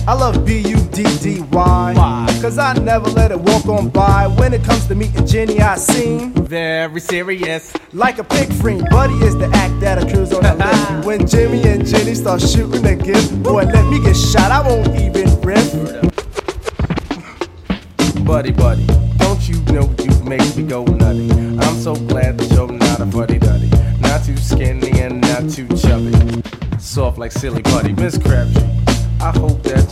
I love B-U-D-D-Y. Why? Cause I never let it walk on by. When it comes to meeting Jenny, I seem very serious. like a pig friend. Buddy is the act that accrues on the list. When Jimmy and Jenny start shooting a gift, boy, let me get shot, I won't even riff. Buddy, don't you know you make me go nutty? I'm so glad that you're not a fuddy-duddy. Not too skinny and not too chubby. Soft like silly putty. Miss Crabtree, I hope that